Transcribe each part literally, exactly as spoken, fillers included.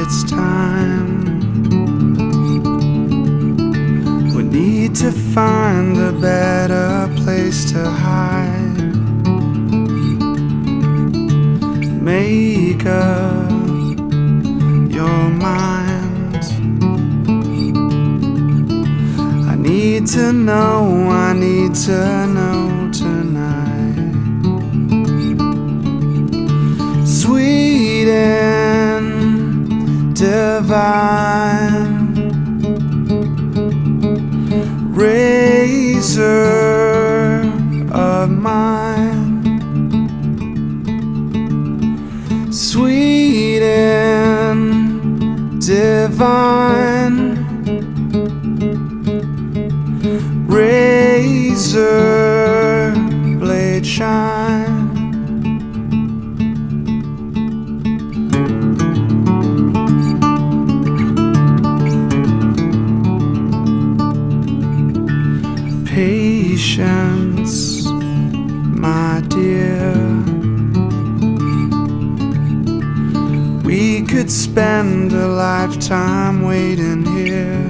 it's time. We need to find a better place to hide. Make up your mind. I need to know, I need to know tonight. Sweet and divine, razor of mine. Sweet and divine, razor blade shine. Patience, my dear. We could spend a lifetime waiting here.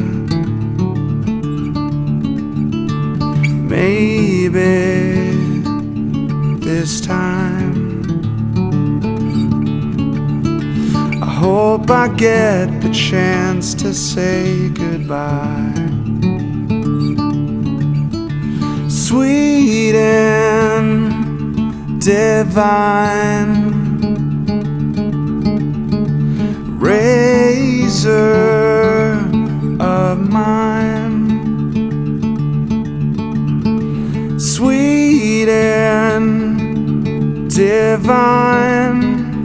Maybe this time I hope I get the chance to say goodbye. Sweet and divine, razor of mine. Sweet and divine,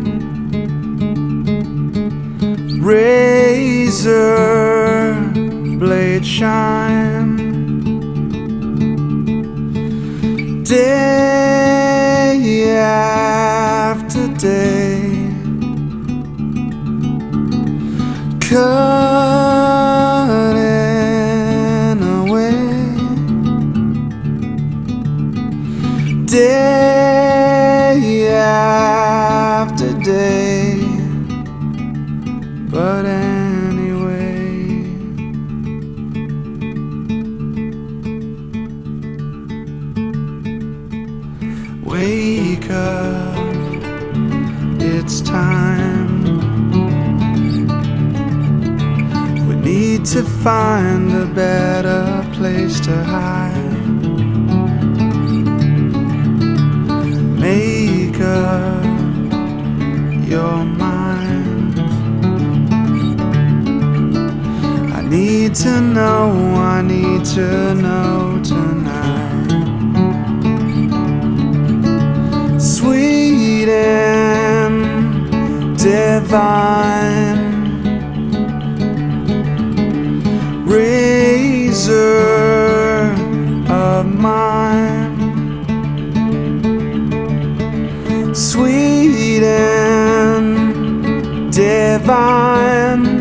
razor blade shine. Day after day, cutting away. Day after day, but anyway. Wake up, it's time. We need to find a better place to hide. Make up your mind. I need to know, I need to know tonight. Sweet and divine, razor of mine. Sweet and divine,